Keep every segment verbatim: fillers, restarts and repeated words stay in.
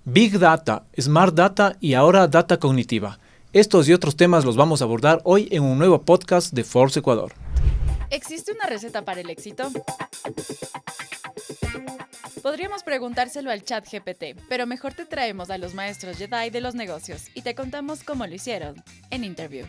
Big Data, Smart Data y ahora Data Cognitiva. Estos y otros temas los vamos a abordar hoy en un nuevo podcast de Forbes Ecuador. ¿Existe una receta para el éxito? Podríamos preguntárselo al chat G P T, pero mejor te traemos a los maestros Jedi de los negocios y te contamos cómo lo hicieron en Interview.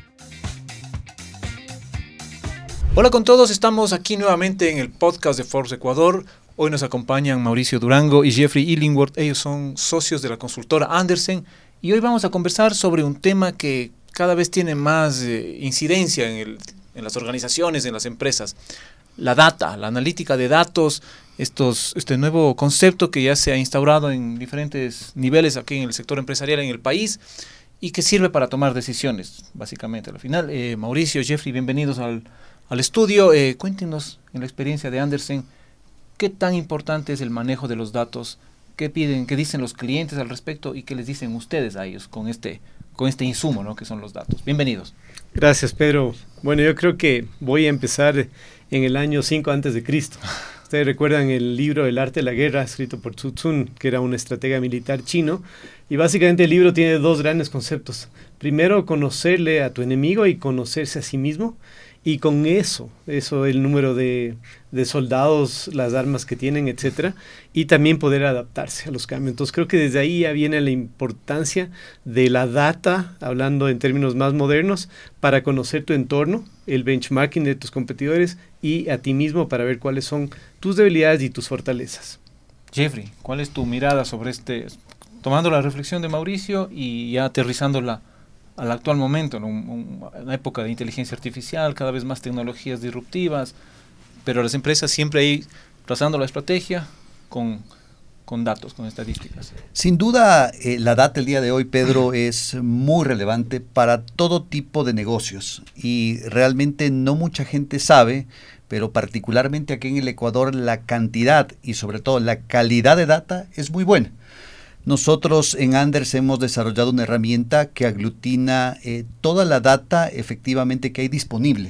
Hola con todos, estamos aquí nuevamente en el podcast de Forbes Ecuador. Hoy nos acompañan Mauricio Durango y Jeffrey Illingworth. Ellos son socios de la consultora Andersen y hoy vamos a conversar sobre un tema que cada vez tiene más eh, incidencia en, el, en las organizaciones, en las empresas. La data, la analítica de datos, estos, este nuevo concepto que ya se ha instaurado en diferentes niveles aquí en el sector empresarial en el país y que sirve para tomar decisiones, básicamente. Al final, eh, Mauricio, Jeffrey, bienvenidos al, al estudio. Eh, cuéntenos en la experiencia de Andersen, ¿qué tan importante es el manejo de los datos? ¿Qué piden, qué dicen los clientes al respecto y qué les dicen ustedes a ellos con este, con este insumo, ¿no?, que son los datos? Bienvenidos. Gracias, Pedro. Bueno, yo creo que voy a empezar en el año cinco antes de Cristo. Ustedes recuerdan el libro El arte de la guerra, escrito por Sun Tzu, que era un estratega militar chino. Y básicamente el libro tiene dos grandes conceptos. Primero, conocerle a tu enemigo y conocerse a sí mismo. Y con eso, eso el número de, de soldados, las armas que tienen, etcétera, y también poder adaptarse a los cambios. Entonces creo que desde ahí ya viene la importancia de la data, hablando en términos más modernos, para conocer tu entorno, el benchmarking de tus competidores y a ti mismo para ver cuáles son tus debilidades y tus fortalezas. Jeffrey, ¿cuál es tu mirada sobre este, tomando la reflexión de Mauricio y ya aterrizándola al actual momento, en un, un, una época de inteligencia artificial, cada vez más tecnologías disruptivas, pero las empresas siempre ahí trazando la estrategia con, con datos, con estadísticas? Sin duda, eh, la data el día de hoy, Pedro, es muy relevante para todo tipo de negocios y realmente no mucha gente sabe, pero particularmente aquí en el Ecuador la cantidad y sobre todo la calidad de data es muy buena. Nosotros en Andersen hemos desarrollado una herramienta que aglutina eh, toda la data efectivamente que hay disponible.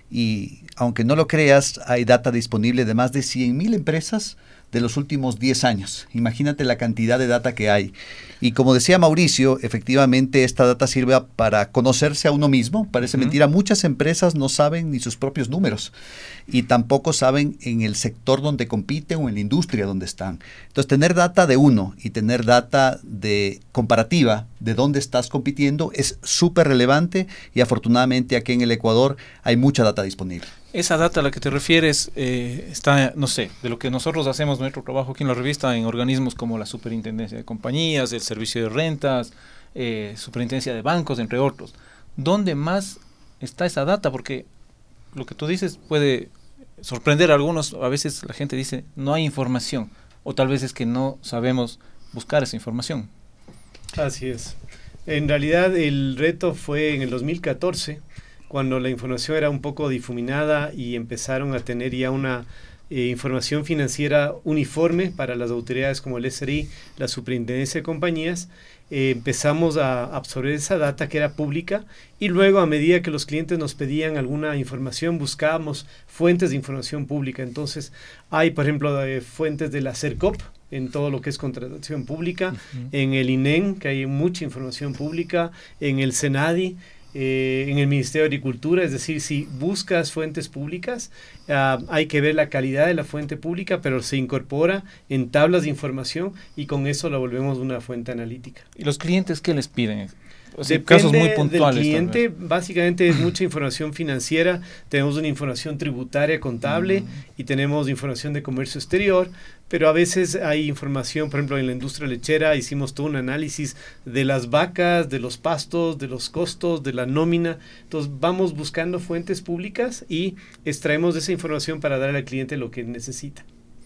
Y aunque no lo creas, hay data disponible de más de cien mil empresas de los últimos diez años. Imagínate la cantidad de data que hay. Y como decía Mauricio, efectivamente esta data sirve para conocerse a uno mismo. Parece uh-huh. mentira, muchas empresas no saben ni sus propios números y tampoco saben en el sector donde compiten o en la industria donde están. Entonces, tener data de uno y tener data de comparativa de dónde estás compitiendo es súper relevante y afortunadamente aquí en el Ecuador hay mucha data disponible. Esa data a la que te refieres eh, está, no sé, de lo que nosotros hacemos nuestro trabajo aquí en la revista en organismos como la Superintendencia de Compañías, el Servicio de Rentas, eh, Superintendencia de Bancos, entre otros. ¿Dónde más está esa data? Porque lo que tú dices puede sorprender a algunos. A veces la gente dice no hay información o tal vez es que no sabemos buscar esa información. Así es. En realidad el reto fue en el dos mil catorce, cuando la información era un poco difuminada y empezaron a tener ya una eh, información financiera uniforme para las autoridades como el S R I, la Superintendencia de Compañías. Eh, empezamos a absorber esa data que era pública y luego a medida que los clientes nos pedían alguna información buscábamos fuentes de información pública. Entonces hay, por ejemplo, eh, fuentes de la CERCOP en todo lo que es contratación pública, uh-huh. en el I N E M, que hay mucha información pública, en el SENADI, Eh, en el Ministerio de Agricultura. Es decir, si buscas fuentes públicas, uh, hay que ver la calidad de la fuente pública, pero se incorpora en tablas de información y con eso la volvemos una fuente analítica. ¿Y los clientes qué les piden? O sea, casos muy puntuales. Del cliente, básicamente es mucha información financiera, tenemos una información tributaria, contable, uh-huh. y tenemos información de comercio exterior, pero a veces hay información, por ejemplo, en la industria lechera hicimos todo un análisis de las vacas, de los pastos, de los costos, de la nómina. Entonces vamos buscando fuentes públicas y extraemos esa información para darle al cliente lo que necesita.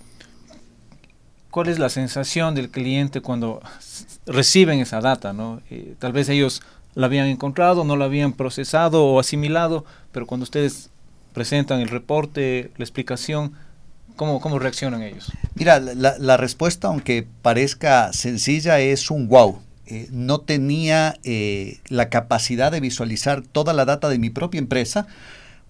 ¿Cuál es la sensación del cliente cuando reciben esa data, ¿no? Eh, tal vez ellos la habían encontrado, no la habían procesado o asimilado, pero cuando ustedes presentan el reporte, la explicación, ¿cómo, cómo reaccionan ellos? Mira, la, la respuesta, aunque parezca sencilla, es un wow. Eh, no tenía eh, la capacidad de visualizar toda la data de mi propia empresa,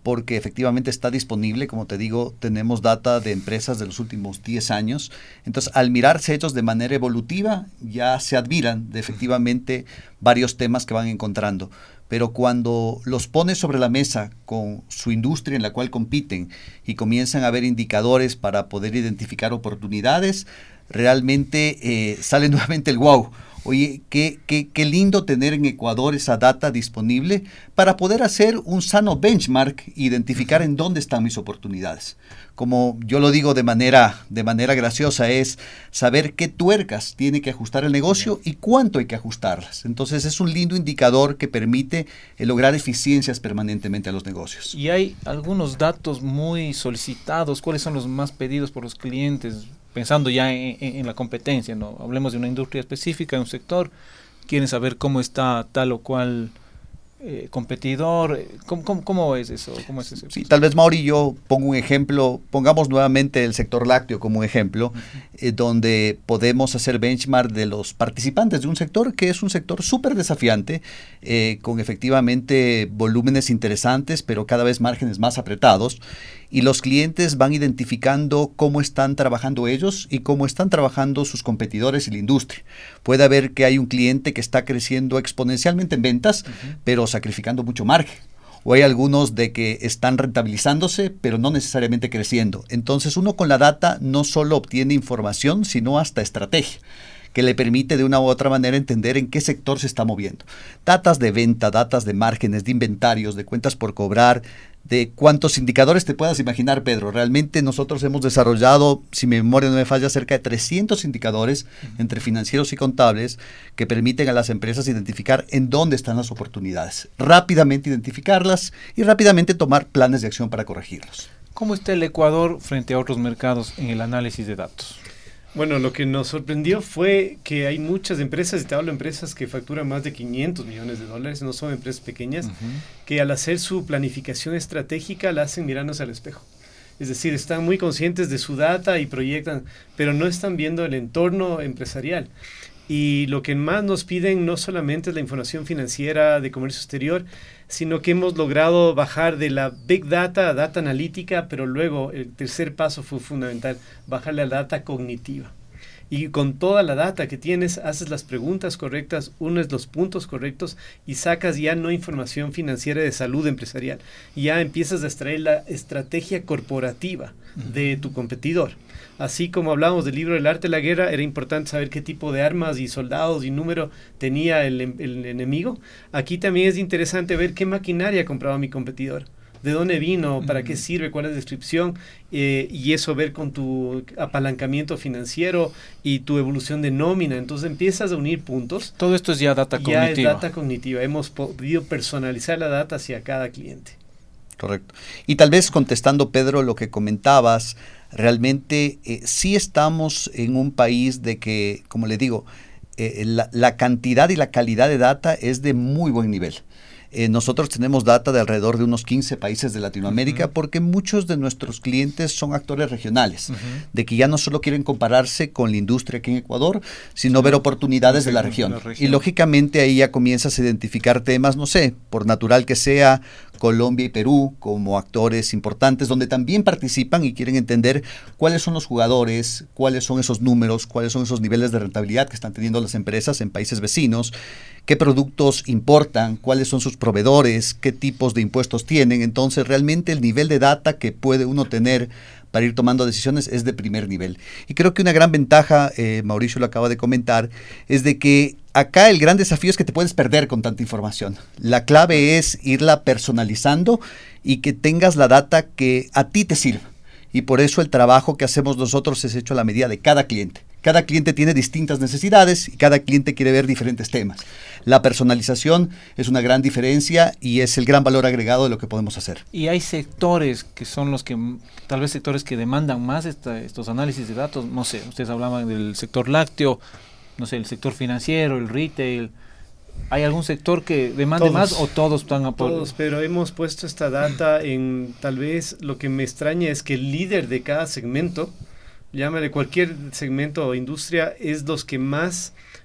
porque efectivamente está disponible. Como te digo, tenemos data de empresas de los últimos diez años. Entonces, al mirarse hechos de manera evolutiva, ya se admiran de efectivamente varios temas que van encontrando. Pero cuando los pones sobre la mesa con su industria en la cual compiten y comienzan a ver indicadores para poder identificar oportunidades, realmente eh, sale nuevamente el wow. Oye, qué, qué, qué lindo tener en Ecuador esa data disponible para poder hacer un sano benchmark e identificar en dónde están mis oportunidades. Como yo lo digo de manera, de manera graciosa, es saber qué tuercas tiene que ajustar el negocio y cuánto hay que ajustarlas. Entonces es un lindo indicador que permite eh, lograr eficiencias permanentemente a los negocios. Y hay algunos datos muy solicitados. ¿Cuáles son los más pedidos por los clientes? Pensando ya en, en, en la competencia, ¿no? Hablemos de una industria específica, en un sector, quieren saber cómo está tal o cual eh, competidor. ¿Cómo, cómo, cómo es eso? ¿Cómo es eso? Sí, tal vez, Mauri, yo pongo un ejemplo, pongamos nuevamente el sector lácteo como un ejemplo, uh-huh. eh, donde podemos hacer benchmark de los participantes de un sector que es un sector súper desafiante, eh, con efectivamente volúmenes interesantes, pero cada vez márgenes más apretados. Y los clientes van identificando cómo están trabajando ellos y cómo están trabajando sus competidores y la industria. Puede haber que hay un cliente que está creciendo exponencialmente en ventas, uh-huh. pero sacrificando mucho margen. O hay algunos de que están rentabilizándose, pero no necesariamente creciendo. Entonces uno con la data no solo obtiene información, sino hasta estrategia, que le permite de una u otra manera entender en qué sector se está moviendo. Datas de venta, datas de márgenes, de inventarios, de cuentas por cobrar, de cuántos indicadores te puedas imaginar, Pedro. Realmente nosotros hemos desarrollado, si mi memoria no me falla, cerca de trescientos indicadores uh-huh. entre financieros y contables que permiten a las empresas identificar en dónde están las oportunidades, rápidamente identificarlas y rápidamente tomar planes de acción para corregirlos. ¿Cómo está el Ecuador frente a otros mercados en el análisis de datos? Bueno, lo que nos sorprendió fue que hay muchas empresas, y te hablo de empresas que facturan más de quinientos millones de dólares, no son empresas pequeñas, uh-huh. que al hacer su planificación estratégica la hacen mirándose al espejo. Es decir, están muy conscientes de su data y proyectan, pero no están viendo el entorno empresarial. Y lo que más nos piden no solamente es la información financiera de comercio exterior, sino que hemos logrado bajar de la Big Data a Data Analítica, pero luego el tercer paso fue fundamental, bajarle a la data cognitiva. Y con toda la data que tienes, haces las preguntas correctas, unes los puntos correctos y sacas ya no información financiera de salud empresarial. Ya empiezas a extraer la estrategia corporativa de tu competidor. Así como hablábamos del libro del arte de la guerra, era importante saber qué tipo de armas y soldados y número tenía el, el enemigo. Aquí también es interesante ver qué maquinaria compraba mi competidor. ¿De dónde vino? ¿Para qué sirve? ¿Cuál es la descripción? Eh, y eso ver con tu apalancamiento financiero y tu evolución de nómina. Entonces empiezas a unir puntos. Todo esto es ya data ya cognitiva. Ya es data cognitiva. Hemos podido personalizar la data hacia cada cliente. Correcto. Y tal vez contestando, Pedro, lo que comentabas, realmente eh, sí estamos en un país de que, como le digo, eh, la, la cantidad y la calidad de data es de muy buen nivel. Eh, nosotros tenemos data de alrededor de unos quince países de Latinoamérica, uh-huh. porque muchos de nuestros clientes son actores regionales, uh-huh. de que ya no solo quieren compararse con la industria aquí en Ecuador, sino sí. ver oportunidades sí, de la región. la región. Y lógicamente ahí ya comienzas a identificar temas, no sé, por natural que sea, Colombia y Perú como actores importantes, donde también participan y quieren entender cuáles son los jugadores, cuáles son esos números, cuáles son esos niveles de rentabilidad que están teniendo las empresas en países vecinos, qué productos importan, cuáles son sus proveedores, qué tipos de impuestos tienen. Entonces realmente el nivel de data que puede uno tener para ir tomando decisiones es de primer nivel. Y creo que una gran ventaja, eh, Mauricio lo acaba de comentar, es de que acá el gran desafío es que te puedes perder con tanta información. La clave es irla personalizando y que tengas la data que a ti te sirva. Y por eso el trabajo que hacemos nosotros es hecho a la medida de cada cliente. Cada cliente tiene distintas necesidades y cada cliente quiere ver diferentes temas. La personalización es una gran diferencia y es el gran valor agregado de lo que podemos hacer. Y hay sectores que son los que, tal vez sectores que demandan más esta, estos análisis de datos. No sé, ustedes hablaban del sector lácteo, no sé, el sector financiero, el retail. ¿Hay algún sector que demande todos, más o todos están a por... Todos, pero hemos puesto esta data en, tal vez lo que me extraña es que el líder de cada segmento, llámale cualquier segmento o industria, es los que más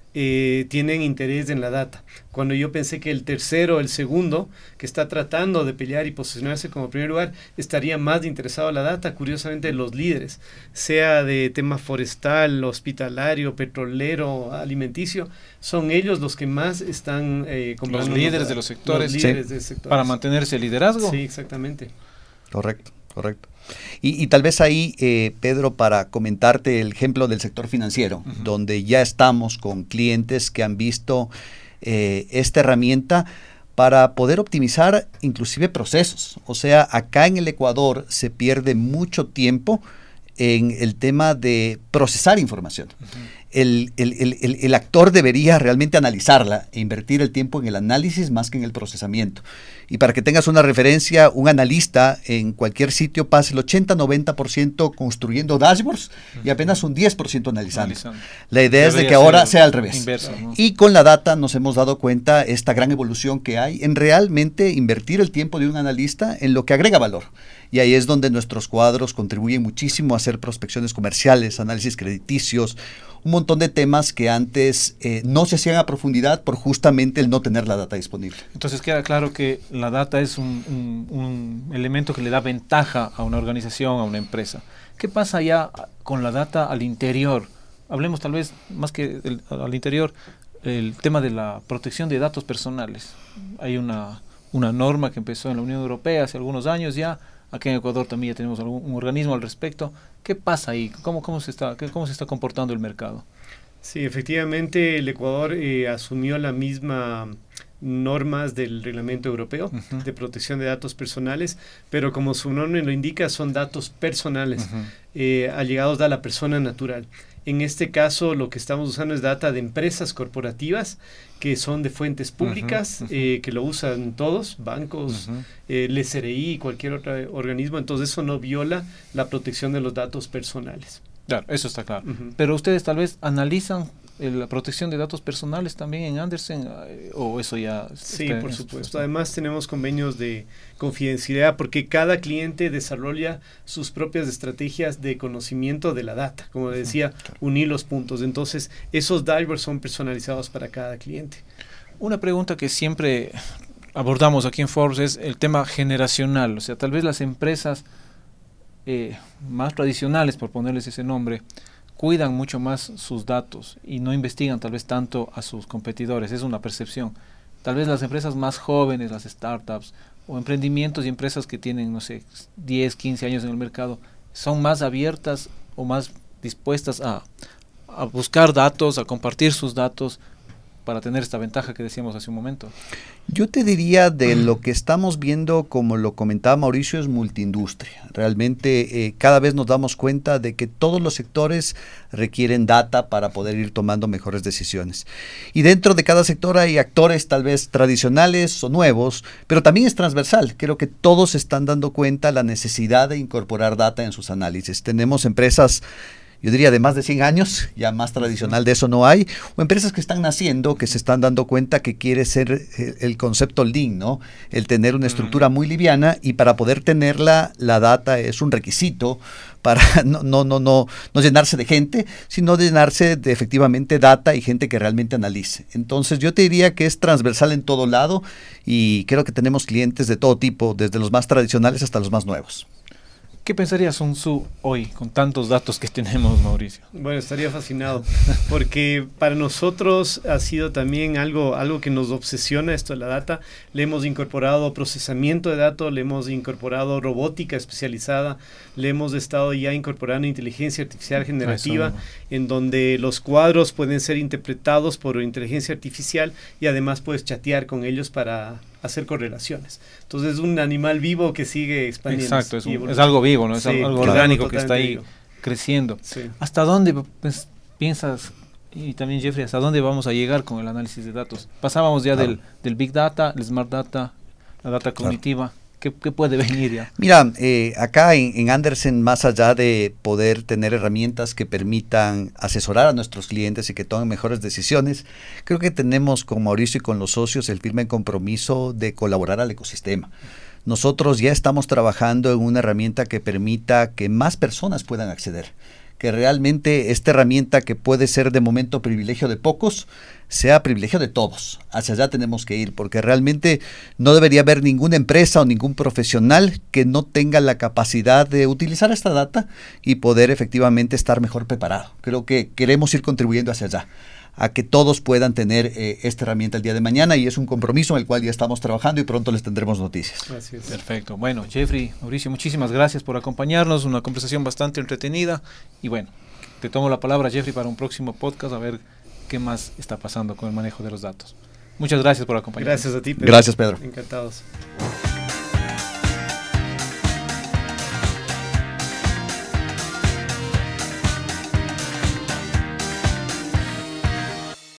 eh, tienen interés en la data. Cuando yo pensé que el tercero, el segundo, que está tratando de pelear y posicionarse como primer lugar, estaría más interesado en la data, curiosamente los líderes, sea de tema forestal, hospitalario, petrolero, alimenticio, son ellos los que más están eh, comprando. Los líderes de los sectores, los líderes sí, de sectores. Para mantenerse el liderazgo. Sí, exactamente. Correcto, correcto. Y, y tal vez ahí, eh, Pedro, para comentarte el ejemplo del sector financiero, uh-huh. donde ya estamos con clientes que han visto eh, esta herramienta para poder optimizar inclusive procesos. O sea, acá en el Ecuador se pierde mucho tiempo en el tema de procesar información. Uh-huh. El, el, el, el actor debería realmente analizarla e invertir el tiempo en el análisis más que en el procesamiento. Y para que tengas una referencia, un analista en cualquier sitio pasa el ochenta a noventa por ciento construyendo dashboards y apenas un diez por ciento analizando. analizando. La idea Debería es de que ahora sea al revés. Inverso, ¿no? Y con la data nos hemos dado cuenta esta gran evolución que hay en realmente invertir el tiempo de un analista en lo que agrega valor. Y ahí es donde nuestros cuadros contribuyen muchísimo a hacer prospecciones comerciales, análisis crediticios, un montón de temas que antes eh, no se hacían a profundidad por justamente el no tener la data disponible. Entonces queda claro que la data es un, un, un elemento que le da ventaja a una organización, a una empresa. ¿Qué pasa ya con la data al interior? Hablemos tal vez más que el, al interior, el tema de la protección de datos personales. Hay una, una norma que empezó en la Unión Europea hace algunos años ya. Aquí en Ecuador también ya tenemos algún, un organismo al respecto. ¿Qué pasa ahí? ¿Cómo, cómo, se, está, qué, cómo se está comportando el mercado? Sí, efectivamente el Ecuador eh, asumió la misma normas del reglamento europeo uh-huh. de protección de datos personales, pero como su nombre lo indica, son datos personales uh-huh. eh, allegados a la persona natural. En este caso, lo que estamos usando es data de empresas corporativas que son de fuentes públicas, uh-huh, uh-huh. Eh, que lo usan todos, bancos, uh-huh. eh, el S R I y cualquier otro organismo. Entonces, eso no viola la protección de los datos personales. Claro, eso está claro. Uh-huh. Pero ustedes tal vez analizan eh, la protección de datos personales también en Andersen, eh, o eso ya... Sí, está, por supuesto. Está. Además, tenemos convenios de confidencialidad porque cada cliente desarrolla sus propias estrategias de conocimiento de la data. Como decía, uh-huh. claro. Unir los puntos. Entonces, esos divers son personalizados para cada cliente. Una pregunta que siempre abordamos aquí en Forbes es el tema generacional. O sea, tal vez las empresas eh, más tradicionales, por ponerles ese nombre, cuidan mucho más sus datos y no investigan tal vez tanto a sus competidores. Es una percepción. Tal vez las empresas más jóvenes, las startups o emprendimientos y empresas que tienen, no sé, diez, quince años en el mercado, son más abiertas o más dispuestas a, a buscar datos, a compartir sus datos para tener esta ventaja que decíamos hace un momento. Yo te diría de lo que estamos viendo, como lo comentaba Mauricio, es multiindustria. Realmente eh, cada vez nos damos cuenta de que todos los sectores requieren data para poder ir tomando mejores decisiones. Y dentro de cada sector hay actores tal vez tradicionales o nuevos, pero también es transversal. Creo que todos se están dando cuenta de la necesidad de incorporar data en sus análisis. Tenemos empresas, yo diría de más de cien años, ya más tradicional de eso no hay, o empresas que están naciendo, que se están dando cuenta que quiere ser el concepto lean, ¿no? El tener una estructura muy liviana, y para poder tenerla, la data es un requisito para no, no, no, no, no llenarse de gente, sino llenarse de efectivamente data y gente que realmente analice. Entonces yo te diría que es transversal en todo lado, y creo que tenemos clientes de todo tipo, desde los más tradicionales hasta los más nuevos. ¿Qué pensaría Sun Tzu hoy con tantos datos que tenemos, Mauricio? Bueno, estaría fascinado, porque para nosotros ha sido también algo, algo que nos obsesiona esto de la data. Le hemos incorporado procesamiento de datos, le hemos incorporado robótica especializada, le hemos estado ya incorporando inteligencia artificial generativa, en donde los cuadros pueden ser interpretados por inteligencia artificial y además puedes chatear con ellos para hacer correlaciones. Entonces es un animal vivo que sigue expandiendo. Exacto, es, un, es algo vivo, ¿no? Es sí, algo claro, orgánico que está ahí vivo, creciendo. Sí. ¿Hasta dónde pues, piensas, y también Jeffrey, hasta dónde vamos a llegar con el análisis de datos? Pasábamos ya claro. del, del Big Data, el Smart Data, la data cognitiva. Claro. ¿Qué, ¿Qué puede venir ya? Mira, eh, acá en, en Andersen, más allá de poder tener herramientas que permitan asesorar a nuestros clientes y que tomen mejores decisiones, creo que tenemos con Mauricio y con los socios el firme compromiso de colaborar al ecosistema. Nosotros ya estamos trabajando en una herramienta que permita que más personas puedan acceder, que realmente esta herramienta que puede ser de momento privilegio de pocos, sea privilegio de todos. Hacia allá tenemos que ir, porque realmente no debería haber ninguna empresa o ningún profesional que no tenga la capacidad de utilizar esta data y poder efectivamente estar mejor preparado. Creo que queremos ir contribuyendo hacia allá, a que todos puedan tener eh, esta herramienta el día de mañana, y es un compromiso en el cual ya estamos trabajando y pronto les tendremos noticias. Así es. Perfecto. Bueno, Jeffrey, Mauricio, muchísimas gracias por acompañarnos, una conversación bastante entretenida, y bueno, te tomo la palabra, Jeffrey, para un próximo podcast, a ver qué más está pasando con el manejo de los datos. Muchas gracias por acompañarnos. Gracias a ti, Pedro. Gracias, Pedro. Encantados.